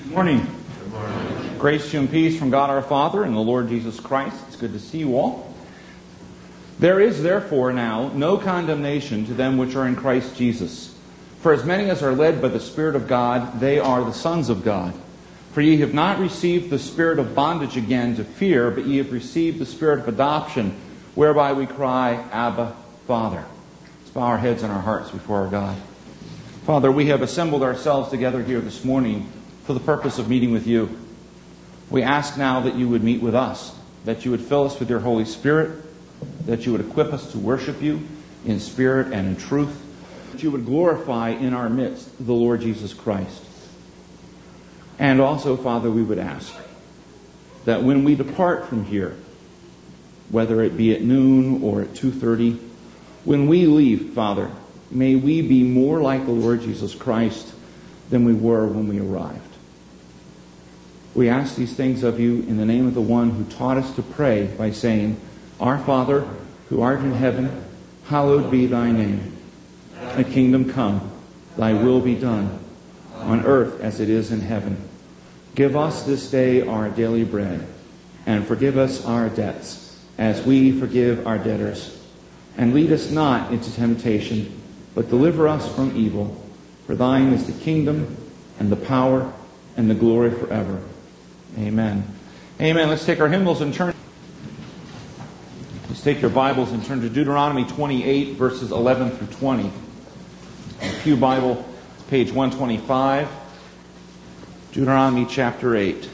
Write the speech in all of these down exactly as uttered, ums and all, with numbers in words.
Good morning. Good morning. Grace to you and peace from God our Father and the Lord Jesus Christ. It's good to see you all. There is therefore now no condemnation to them which are in Christ Jesus. For as many as are led by the Spirit of God, they are the sons of God. For ye have not received the spirit of bondage again to fear, but ye have received the spirit of adoption, whereby we cry, Abba, Father. Let's bow our heads and our hearts before our God. Father, we have assembled ourselves together here this morning for the purpose of meeting with you. We ask now that you would meet with us, that you would fill us with your Holy Spirit, that you would equip us to worship you in spirit and in truth, that you would glorify in our midst the Lord Jesus Christ. And also, Father, we would ask that when we depart from here, whether it be at noon or at two thirty, when we leave, Father, may we be more like the Lord Jesus Christ than we were when we arrived. We ask these things of you in the name of the one who taught us to pray by saying, Our Father, who art in heaven, hallowed be thy name. Thy kingdom come, thy will be done, on earth as it is in heaven. Give us this day our daily bread, and forgive us our debts, as we forgive our debtors. And lead us not into temptation, but deliver us from evil. For thine is the kingdom, and the power, and the glory forever. Amen. Amen. Let's take our hymnals and turn. Let's take your Bibles and turn to Deuteronomy twenty-eight, verses eleven through twenty. In the Pew Bible, page one twenty-five. Deuteronomy chapter eight.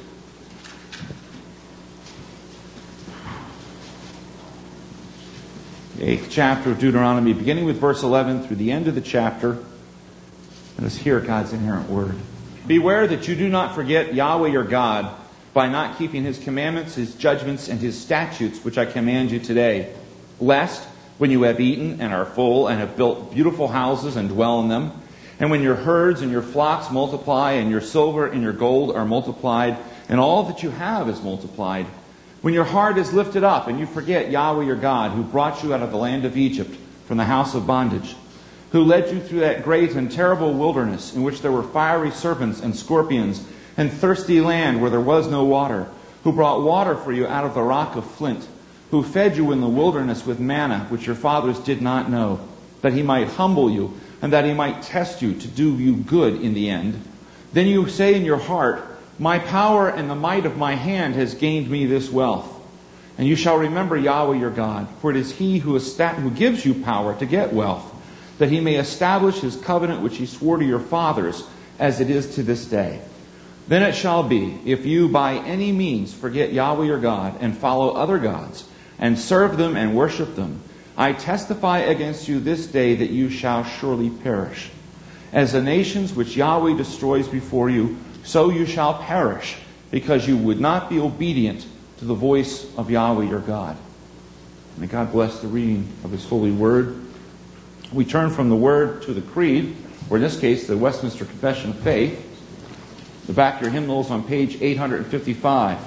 The eighth chapter of Deuteronomy, beginning with verse eleven through the end of the chapter. Let us hear God's inerrant word. Beware that you do not forget Yahweh your God by not keeping his commandments, his judgments, and his statutes, which I command you today. Lest, when you have eaten and are full and have built beautiful houses and dwell in them, and when your herds and your flocks multiply, and your silver and your gold are multiplied, and all that you have is multiplied, when your heart is lifted up and you forget Yahweh your God, who brought you out of the land of Egypt from the house of bondage, who led you through that great and terrible wilderness in which there were fiery serpents and scorpions, and thirsty land where there was no water, who brought water for you out of the rock of flint, who fed you in the wilderness with manna, which your fathers did not know, that he might humble you, and that he might test you to do you good in the end. Then you say in your heart, My power and the might of my hand has gained me this wealth. And you shall remember Yahweh your God, for it is he who, esta- who gives you power to get wealth, that he may establish his covenant which he swore to your fathers, as it is to this day. Then it shall be, if you by any means forget Yahweh your God, and follow other gods, and serve them and worship them, I testify against you this day that you shall surely perish. As the nations which Yahweh destroys before you, so you shall perish, because you would not be obedient to the voice of Yahweh your God. May God bless the reading of his holy word. We turn from the word to the creed, or in this case, the Westminster Confession of Faith. The back of your hymnals on page eight fifty-five.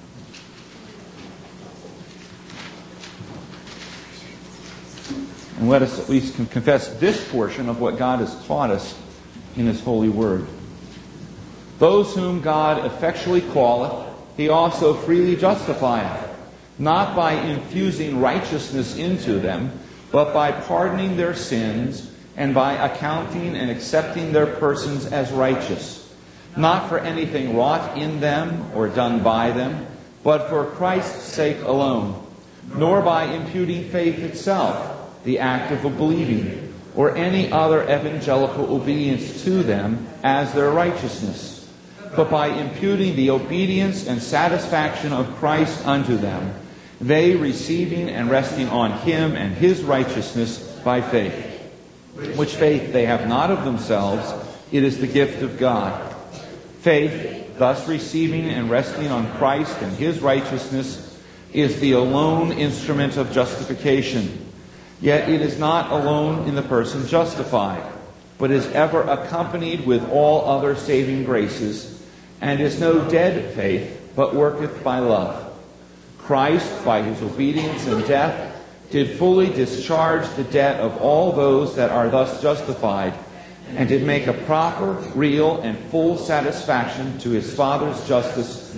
And let us at least confess this portion of what God has taught us in his holy word. Those whom God effectually calleth, he also freely justifieth, not by infusing righteousness into them, but by pardoning their sins, and by accounting and accepting their persons as righteous, not for anything wrought in them or done by them, but for Christ's sake alone, nor by imputing faith itself, the act of believing, or any other evangelical obedience to them as their righteousness, but by imputing the obedience and satisfaction of Christ unto them, they receiving and resting on him and his righteousness by faith, which faith they have not of themselves, it is the gift of God. Faith, thus receiving and resting on Christ and his righteousness, is the alone instrument of justification. Yet it is not alone in the person justified, but is ever accompanied with all other saving graces, and is no dead faith, but worketh by love. Christ, by his obedience and death, did fully discharge the debt of all those that are thus justified, and did make a proper, real, and full satisfaction to his Father's justice,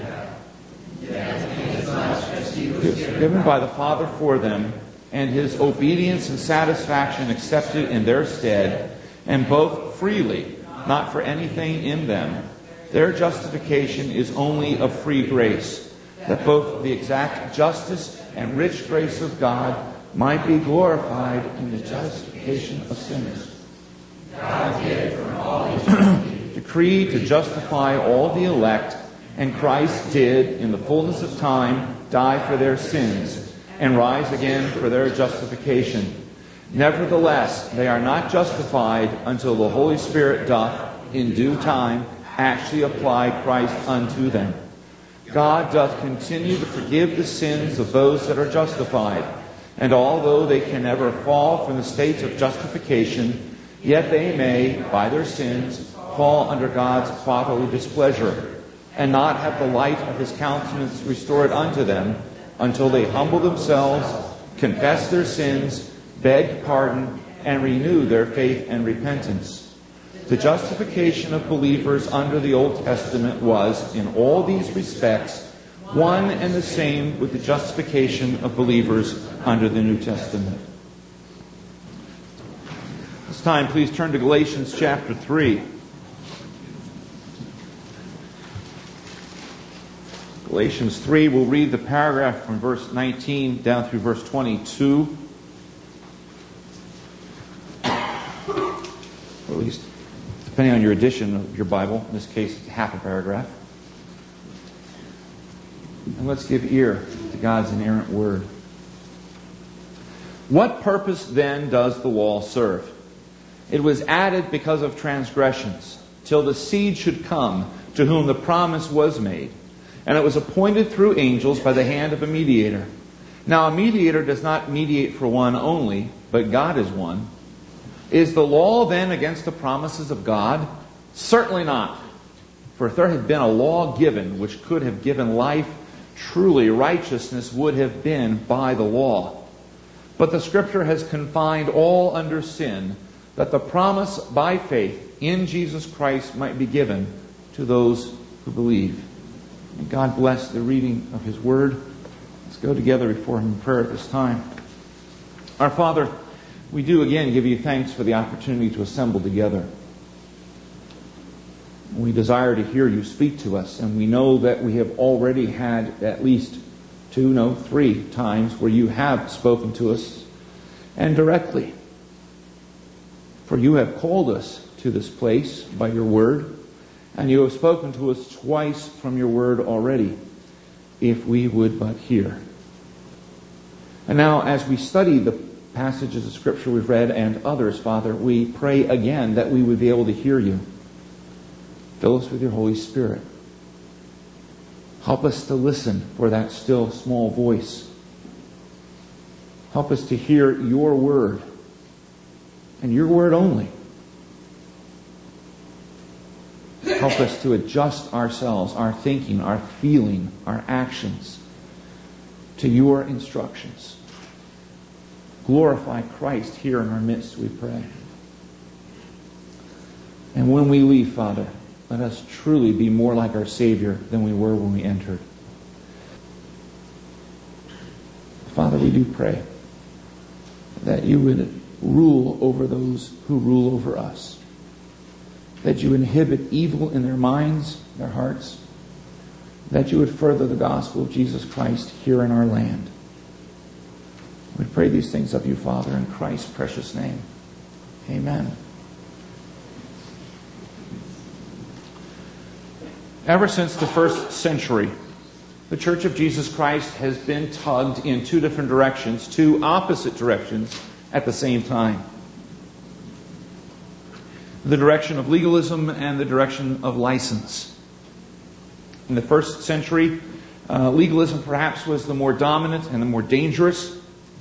given by the Father for them, and his obedience and satisfaction accepted in their stead, and both freely, not for anything in them. Their justification is only of free grace, that both the exact justice and rich grace of God might be glorified in the justification of sinners. God did from all decreed to justify all the elect, and Christ did, in the fullness of time, die for their sins, and rise again for their justification. Nevertheless, they are not justified until the Holy Spirit doth, in due time, actually apply Christ unto them. God doth continue to forgive the sins of those that are justified, and although they can never fall from the state of justification, yet they may, by their sins, fall under God's fatherly displeasure, and not have the light of his countenance restored unto them, until they humble themselves, confess their sins, beg pardon, and renew their faith and repentance. The justification of believers under the Old Testament was, in all these respects, one and the same with the justification of believers under the New Testament. This time, please turn to Galatians chapter three. Galatians three, we'll read the paragraph from verse nineteen down through verse twenty-two. Or at least, depending on your edition of your Bible, in this case, it's half a paragraph. And let's give ear to God's inerrant word. What purpose then does the law serve? It was added because of transgressions, till the seed should come, to whom the promise was made. And it was appointed through angels by the hand of a mediator. Now a mediator does not mediate for one only, but God is one. Is the law then against the promises of God? Certainly not. For if there had been a law given which could have given life, truly righteousness would have been by the law. But the Scripture has confined all under sin, that the promise by faith in Jesus Christ might be given to those who believe. And God bless the reading of His Word. Let's go together before Him in prayer at this time. Our Father, we do again give You thanks for the opportunity to assemble together. We desire to hear You speak to us, and we know that we have already had at least two, no, three times where You have spoken to us, and directly. For You have called us to this place by Your Word, and You have spoken to us twice from Your Word already, if we would but hear. And now, as we study the passages of Scripture we've read and others, Father, we pray again that we would be able to hear You. Fill us with Your Holy Spirit. Help us to listen for that still small voice. Help us to hear Your Word, and Your Word only. Help us to adjust ourselves, our thinking, our feeling, our actions to Your instructions. Glorify Christ here in our midst, we pray. And when we leave, Father, let us truly be more like our Savior than we were when we entered. Father, we do pray that You would rule over those who rule over us. That You inhibit evil in their minds, their hearts. That You would further the gospel of Jesus Christ here in our land. We pray these things of You, Father, in Christ's precious name. Amen. Ever since the first century, the Church of Jesus Christ has been tugged in two different directions, two opposite directions at the same time. The direction of legalism and the direction of license. In the first century, uh, legalism perhaps was the more dominant and the more dangerous.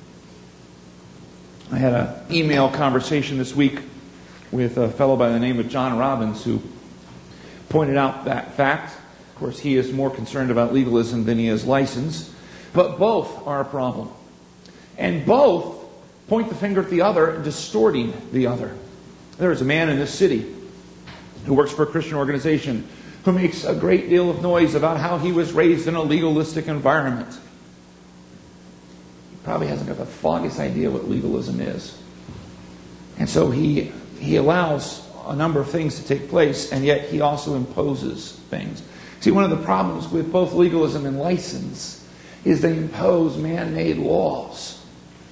I had an email conversation this week with a fellow by the name of John Robbins who pointed out that fact. Of course, he is more concerned about legalism than he is license. But both are a problem. And both point the finger at the other, distorting the other. There is a man in this city who works for a Christian organization who makes a great deal of noise about how he was raised in a legalistic environment. He probably hasn't got the foggiest idea what legalism is. And so he he allows a number of things to take place, and yet he also imposes things. See, one of the problems with both legalism and license is they impose man-made laws.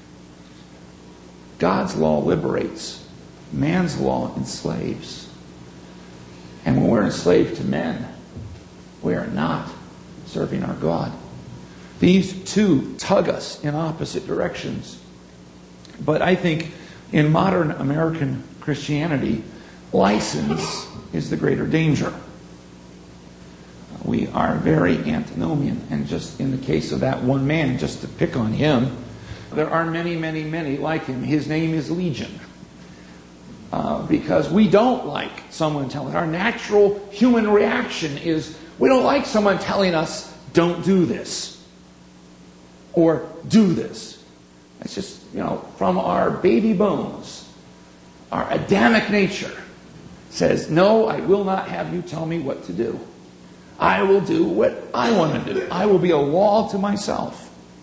God's law liberates. Man's law enslaves. And when we're enslaved to men, we are not serving our God. These two tug us in opposite directions. But I think in modern American Christianity, license is the greater danger. We are very antinomian. And just in the case of that one man, just to pick on him, there are many, many, many like him. His name is Legion. Uh, because we don't like someone telling. Our natural human reaction is we don't like someone telling us, don't do this. Or do this. It's just, you know, from our baby bones. Our Adamic nature says, no, I will not have you tell me what to do. I will do what I want to do. I will be a law to myself.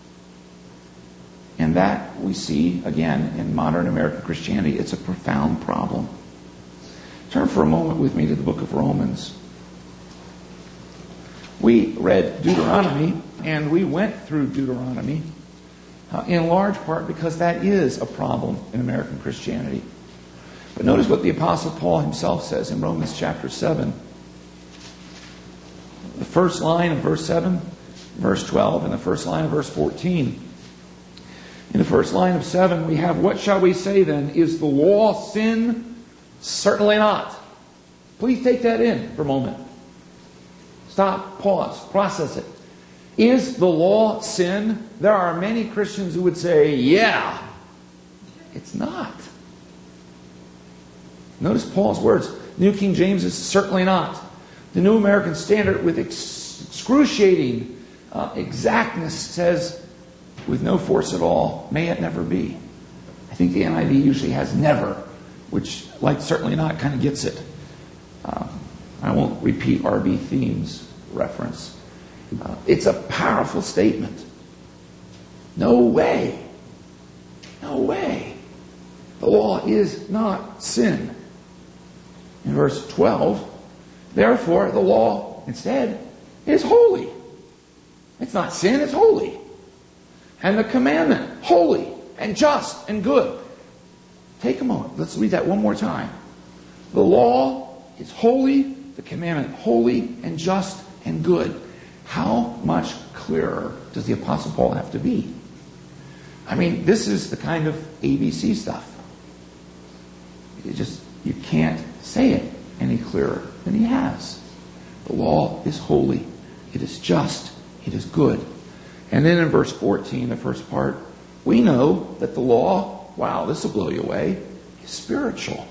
And that we see, again, in modern American Christianity. It's a profound problem. Turn for a moment with me to the book of Romans. We read Deuteronomy, and we went through Deuteronomy, uh, in large part because that is a problem in American Christianity. But notice what the Apostle Paul himself says in Romans chapter seven. The first line of verse seven, verse twelve, and the first line of verse fourteen. In the first line of seven, we have, what shall we say then? Is the law sin? Certainly not. Please take that in for a moment. Stop, pause, process it. Is the law sin? There are many Christians who would say, yeah. It's not. Notice Paul's words. New King James is certainly not. The New American Standard, with excruciating uh, exactness, says, with no force at all, may it never be. I think the N I V usually has never, which, like certainly not, kind of gets it. Uh, I won't repeat R B Thiem's reference. Uh, it's a powerful statement. No way. No way. The law is not sin. In verse twelve, therefore the law instead is holy. It's not sin, it's holy. And the commandment, holy and just and good. Take a moment. Let's read that one more time. The law is holy, the commandment holy and just and good. How much clearer does the Apostle Paul have to be? I mean, this is the kind of A B C stuff. You just, you can't say it any clearer than he has. The law is holy. It is just. It is good. And then in verse fourteen, the first part, we know that the law, wow, this will blow you away, is spiritual.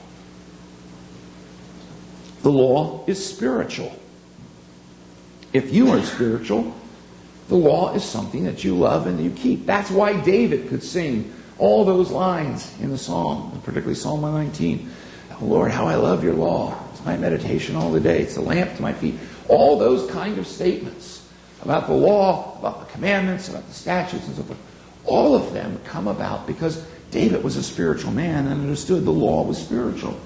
The law is spiritual. If you are spiritual, the law is something that you love and you keep. That's why David could sing all those lines in the psalm, particularly Psalm one nineteen. Oh, Lord, how I love your law. It's my meditation all the day. It's a lamp to my feet. All those kind of statements about the law, about the commandments, about the statutes and so forth, all of them come about because David was a spiritual man and understood the law was spiritual.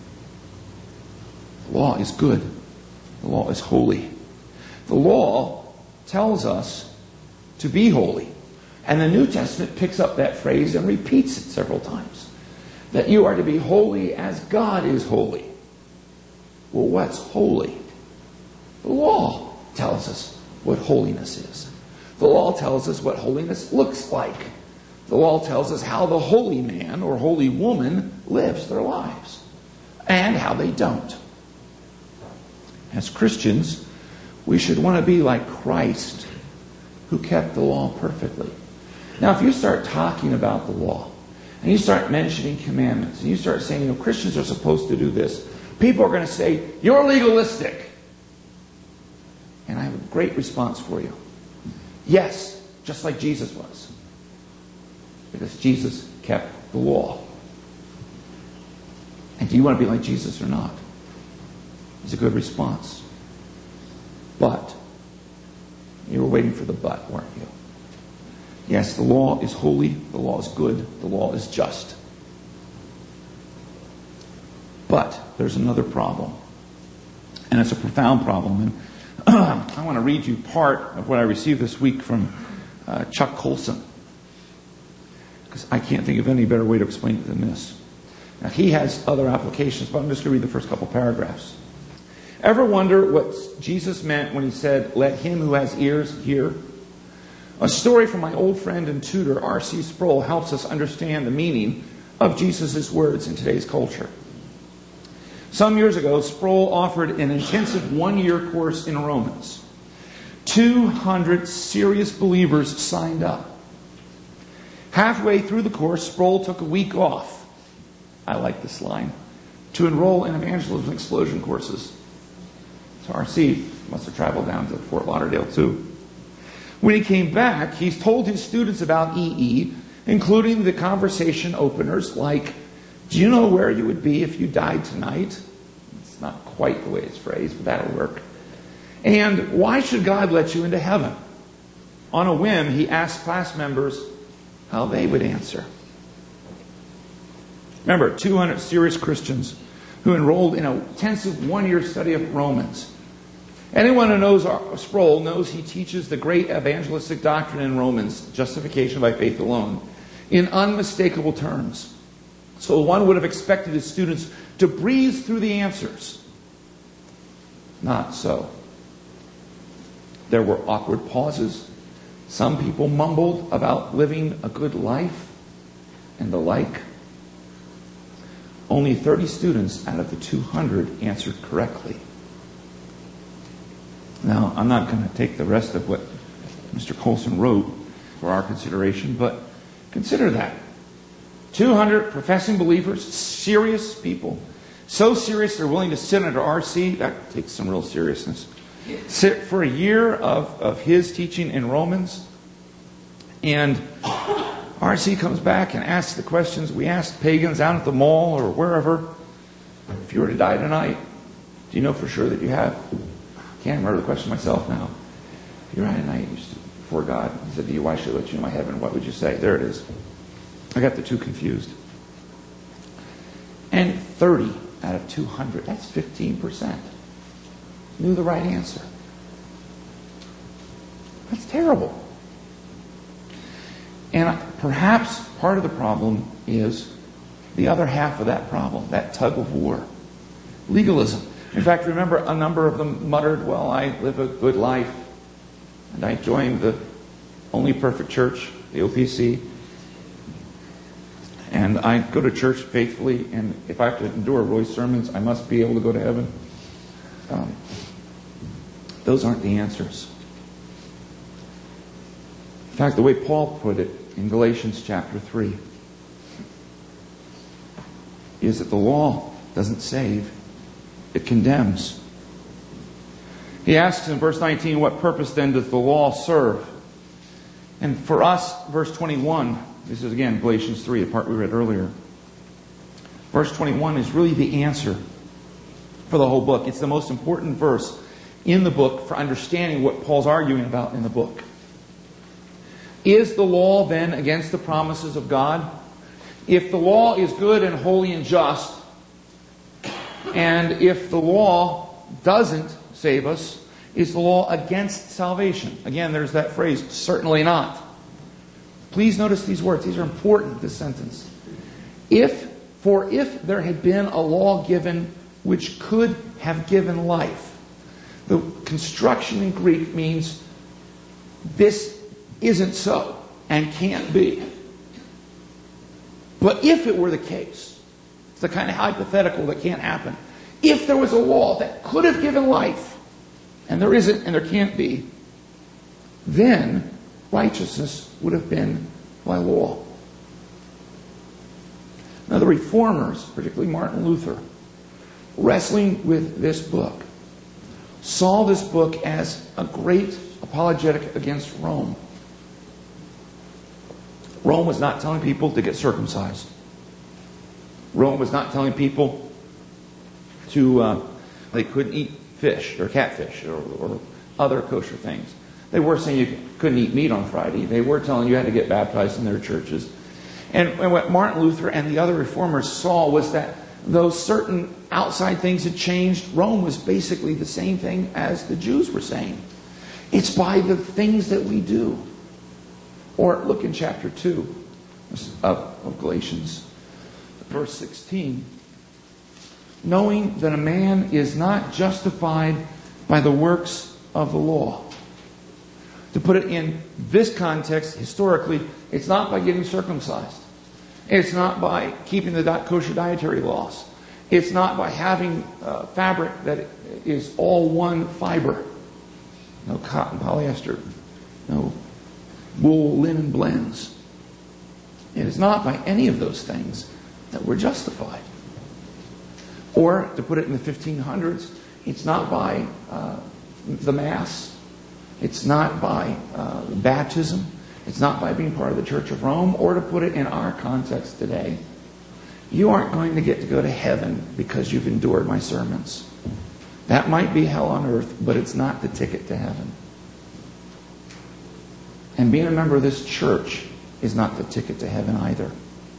The law is good. The law is holy. The law tells us to be holy. And the New Testament picks up that phrase and repeats it several times. That you are to be holy as God is holy. Well, what's holy? The law tells us what holiness is. The law tells us what holiness looks like. The law tells us how the holy man or holy woman lives their lives and how they don't. As Christians, we should want to be like Christ, who kept the law perfectly. Now, if you start talking about the law and you start mentioning commandments and you start saying, you know, Christians are supposed to do this, people are going to say, you're legalistic. And I have a great response for you. Yes, just like Jesus was. Because Jesus kept the law. And do you want to be like Jesus or not? It's a good response. But you were waiting for the but, weren't you? Yes, the law is holy, the law is good, the law is just. But there's another problem. And it's a profound problem. And I want to read you part of what I received this week from uh, Chuck Colson. Because I can't think of any better way to explain it than this. Now, he has other applications, but I'm just going to read the first couple paragraphs. Ever wonder what Jesus meant when he said, "Let him who has ears hear"? A story from my old friend and tutor, R C Sproul, helps us understand the meaning of Jesus' words in today's culture. Some years ago, Sproul offered an intensive one-year course in Romans. two hundred serious believers signed up. Halfway through the course, Sproul took a week off. I like this line. To enroll in evangelism explosion courses. So R C must have traveled down to Fort Lauderdale too. When he came back, he's told his students about E E, including the conversation openers like, "Do you know where you would be if you died tonight?" It's not quite the way it's phrased, but that'll work. And "Why should God let you into heaven?" On a whim, he asked class members how they would answer. Remember, two hundred serious Christians who enrolled in an intensive one-year study of Romans. Anyone who knows Sproul knows he teaches the great evangelistic doctrine in Romans, justification by faith alone, in unmistakable terms. So one would have expected his students to breeze through the answers. Not so. There were awkward pauses. Some people mumbled about living a good life and the like. Only thirty students out of the two hundred answered correctly. Now, I'm not going to take the rest of what Mister Colson wrote for our consideration, but consider that. two hundred professing believers, serious people, so serious they're willing to sit under R C. That takes some real seriousness. Sit for a year of, of his teaching in Romans. And R C comes back and asks the questions we asked pagans out at the mall or wherever. If you were to die tonight, do you know for sure that you have? I can't remember the question myself now. If you were to die tonight you stood before God, he said to you, "Why should I let you in my heaven?" What would you say? There it is. I got the two confused. And thirty out of two hundred, that's fifteen percent, knew the right answer. That's terrible. And perhaps part of the problem is the other half of that problem, that tug of war. Legalism. In fact, remember, a number of them muttered, "Well, I live a good life, and I joined the only perfect church, the O P C, and I go to church faithfully, and if I have to endure Roy's sermons, I must be able to go to heaven." Um, those aren't the answers. In fact, the way Paul put it in Galatians chapter three is that the law doesn't save, it condemns. He asks in verse nineteen, what purpose then does the law serve? And for us, verse twenty-one, this is again Galatians three, the part we read earlier. Verse twenty-one is really the answer for the whole book. It's the most important verse in the book for understanding what Paul's arguing about in the book. Is the law then against the promises of God? If the law is good and holy and just, and if the law doesn't save us, is the law against salvation? Again, there's that phrase, certainly not. Please notice these words. These are important, this sentence. If, for if there had been a law given which could have given life. The construction in Greek means this isn't so and can't be. But if it were the case, it's the kind of hypothetical that can't happen. If there was a law that could have given life, and there isn't and there can't be, then righteousness would have been by law. Now the reformers, particularly Martin Luther, wrestling with this book, saw this book as a great apologetic against Rome. Rome was not telling people to get circumcised. Rome was not telling people to, uh, they couldn't eat fish or catfish or, or other kosher things. They were saying you couldn't eat meat on Friday. They were telling you had to get baptized in their churches. And, and what Martin Luther and the other reformers saw was that though certain outside things had changed, Rome was basically the same thing as the Jews were saying. It's by the things that we do. Or look in chapter two of, of Galatians, verse sixteen. Knowing that a man is not justified by the works of the law. To put it in this context, historically, it's not by getting circumcised. It's not by keeping the kosher dietary laws. It's not by having uh, fabric that is all one fiber. No cotton, polyester, no wool, linen blends. It is not by any of those things that we're justified. Or, to put it in the fifteen hundreds, it's not by uh, the Mass. It's not by uh, baptism. It's not by being part of the Church of Rome. Or to put it in our context today, you aren't going to get to go to heaven because you've endured my sermons. That might be hell on earth, but it's not the ticket to heaven. And being a member of this church is not the ticket to heaven either.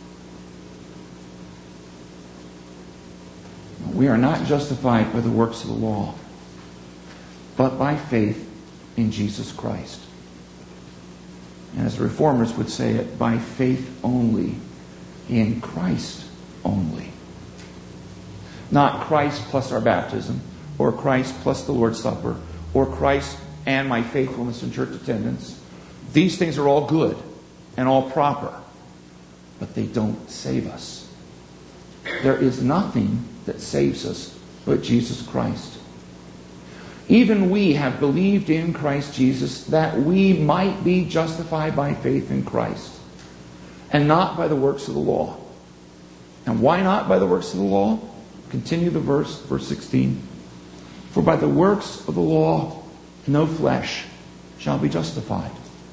We are not justified by the works of the law, but by faith in Jesus Christ. And as the Reformers would say it, by faith only, in Christ only. Not Christ plus our baptism, or Christ plus the Lord's Supper, or Christ and my faithfulness in church attendance. These things are all good and all proper, but they don't save us. There is nothing that saves us but Jesus Christ. Even we have believed in Christ Jesus that we might be justified by faith in Christ and not by the works of the law. And why not by the works of the law? Continue the verse, verse sixteen. For by the works of the law no flesh shall be justified.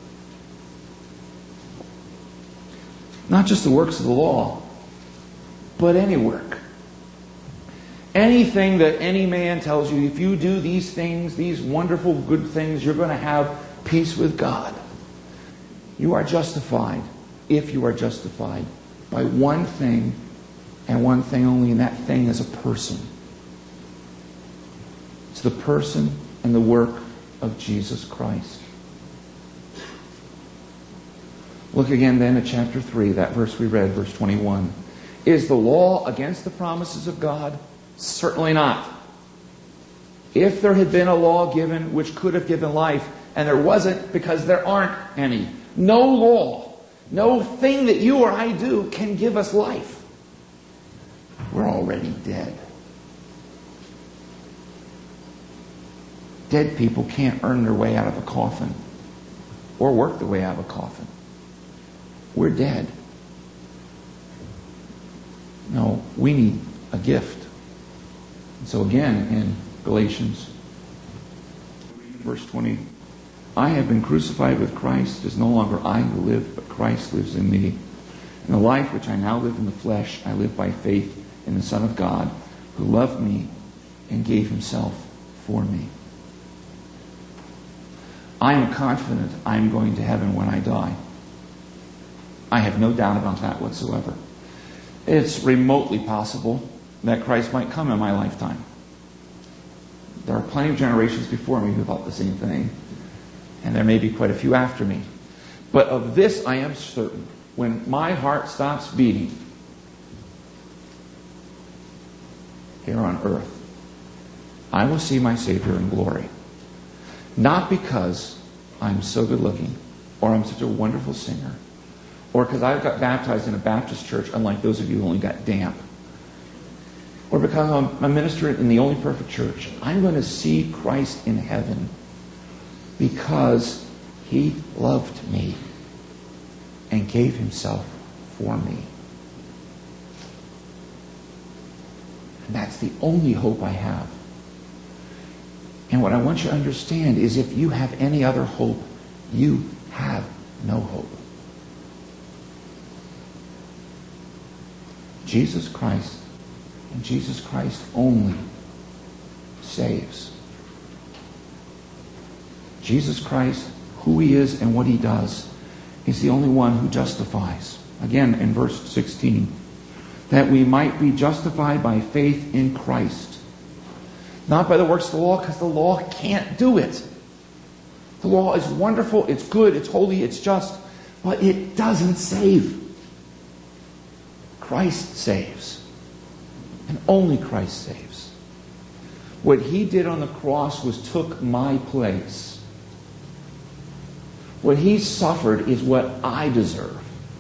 Not just the works of the law, but any work. Anything that any man tells you, if you do these things, these wonderful good things, you're going to have peace with God. You are justified, if you are justified, by one thing and one thing only, and that thing is a person. It's the person and the work of Jesus Christ. Look again then at chapter three, that verse we read, verse twenty-one. Is the law against the promises of God? Certainly not. If there had been a law given which could have given life, and there wasn't because there aren't any. No law, no thing that you or I do can give us life. We're already dead. Dead people can't earn their way out of a coffin or work their way out of a coffin. We're dead. No, we need a gift. So again, in Galatians, verse twenty, I have been crucified with Christ. It is no longer I who live, but Christ lives in me. And the life which I now live in the flesh, I live by faith in the Son of God, who loved me and gave himself for me. I am confident I am going to heaven when I die. I have no doubt about that whatsoever. It's remotely possible that Christ might come in my lifetime. There are plenty of generations before me who thought the same thing. And there may be quite a few after me. But of this I am certain. When my heart stops beating here on earth, I will see my Savior in glory. Not because I'm so good looking, or I'm such a wonderful singer, or because I got baptized in a Baptist church, unlike those of you who only got damp, or because I'm a minister in the only perfect church. I'm going to see Christ in heaven because he loved me and gave himself for me. And that's the only hope I have. And what I want you to understand is if you have any other hope, you have no hope. Jesus Christ and Jesus Christ only saves. Jesus Christ, who He is and what He does, is the only one who justifies. Again, in verse sixteen, that we might be justified by faith in Christ. Not by the works of the law, because the law can't do it. The law is wonderful, it's good, it's holy, it's just, but it doesn't save. Christ saves. And only Christ saves. What He did on the cross was took my place. What He suffered is what I deserve.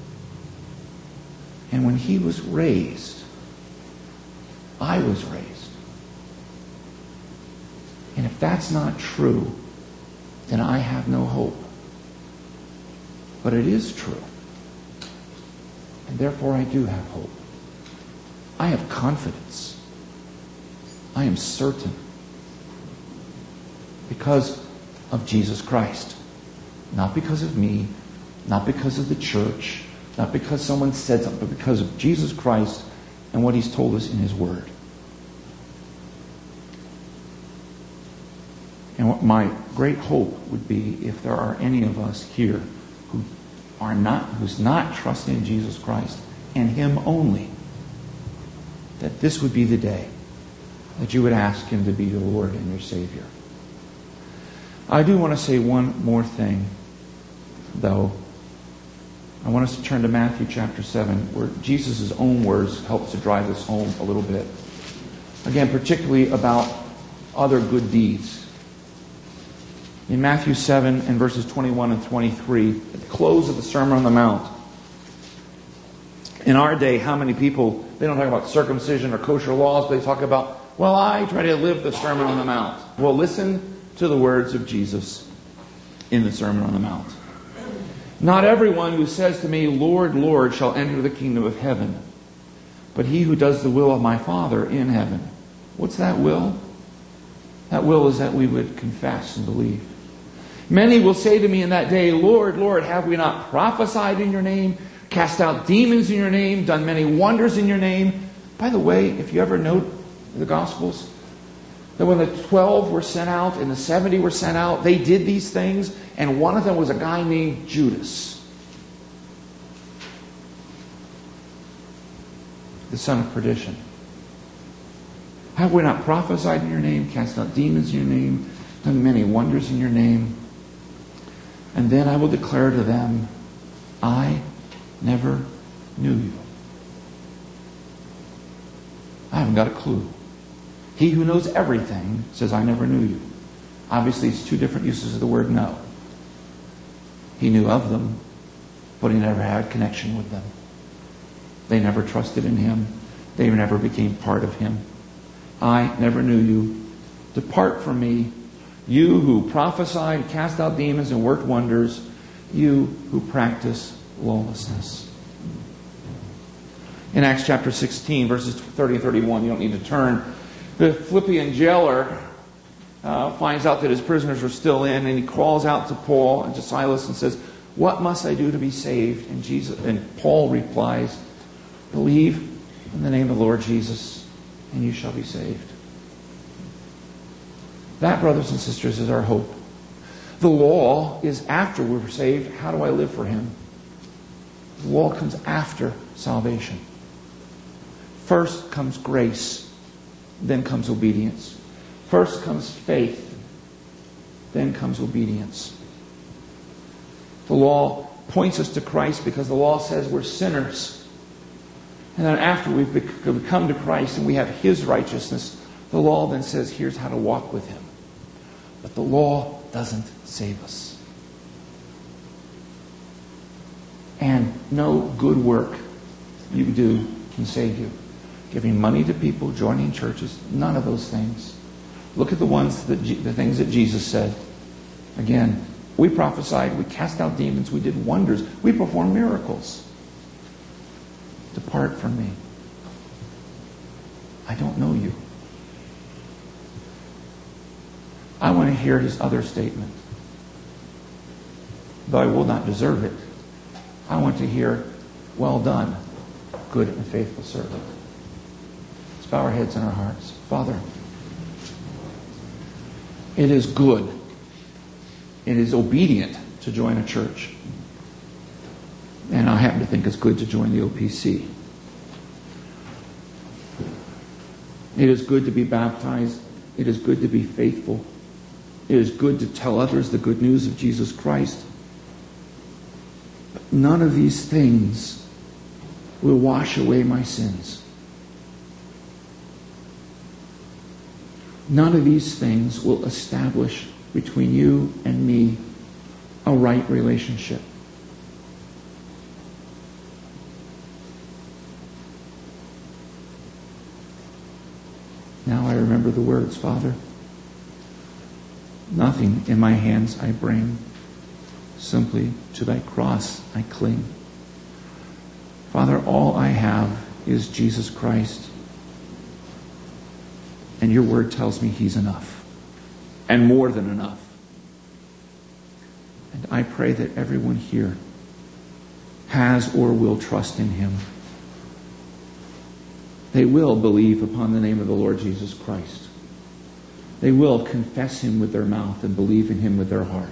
And when He was raised, I was raised. And if that's not true, then I have no hope. But it is true. And therefore I do have hope. I have confidence. I am certain. Because of Jesus Christ. Not because of me, not because of the church, not because someone said something, but because of Jesus Christ and what He's told us in His Word. And what my great hope would be, if there are any of us here who are not, who's not trusting in Jesus Christ and Him only, that this would be the day that you would ask Him to be your Lord and your Savior. I do want to say one more thing, though. I want us to turn to Matthew chapter seven, where Jesus' own words help to drive this home a little bit. Again, particularly about other good deeds. In Matthew seven and verses twenty-one and twenty-three, at the close of the Sermon on the Mount. In our day, how many people, they don't talk about circumcision or kosher laws, but they talk about, well, I try to live the Sermon on the Mount. Well, listen to the words of Jesus in the Sermon on the Mount. Not everyone who says to me, Lord, Lord, shall enter the kingdom of heaven, but he who does the will of my Father in heaven. What's that will? That will is that we would confess and believe. Many will say to me in that day, Lord, Lord, have we not prophesied in your name, cast out demons in your name, done many wonders in your name? By the way, if you ever note the Gospels, that when the twelve were sent out and the seventy were sent out, they did these things, and one of them was a guy named Judas, the son of perdition. Have we not prophesied in your name, cast out demons in your name, done many wonders in your name? And then I will declare to them, I never knew you. I haven't got a clue. He who knows everything says, I never knew you. Obviously, it's two different uses of the word know. He knew of them, but he never had connection with them. They never trusted in Him. They never became part of Him. I never knew you. Depart from me, you who prophesied, cast out demons, and worked wonders, you who practice lawlessness. In Acts chapter sixteen, verses thirty and thirty-one, you don't need to turn. The Philippian jailer uh, finds out that his prisoners are still in, and he crawls out to Paul and to Silas and says, what must I do to be saved? And Jesus and Paul replies, believe in the name of the Lord Jesus, and you shall be saved. That, brothers and sisters, is our hope. The law is after we're saved. How do I live for Him? The law comes after salvation. First comes grace, then comes obedience. First comes faith, then comes obedience. The law points us to Christ because the law says we're sinners. And then after we've come to Christ and we have His righteousness, the law then says, here's how to walk with Him. But the law doesn't save us. And no good work you do can save you. Giving money to people, joining churches, none of those things. Look at the ones that the things that Jesus said. Again, we prophesied, we cast out demons, we did wonders, we performed miracles. Depart from me. I don't know you. I want to hear His other statement. Though I will not deserve it, I want to hear, well done, good and faithful servant. Let's bow our heads and our hearts. Father, It is good. It is obedient to join a church. And I happen to think it's good to join the O P C. It is good to be baptized. It is good to be faithful. It is good to tell others the good news of Jesus Christ. But none of these things will wash away my sins. None of these things will establish between you and me a right relationship. Now I remember the words, Father. Nothing in my hands I bring. Simply to thy cross I cling. Father, all I have is Jesus Christ. And your word tells me he's enough. And more than enough. And I pray that everyone here has or will trust in him. They will believe upon the name of the Lord Jesus Christ. They will confess him with their mouth and believe in him with their heart.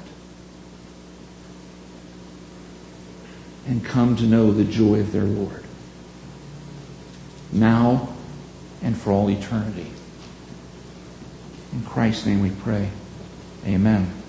And come to know the joy of their Lord. Now and for all eternity. In Christ's name we pray. Amen.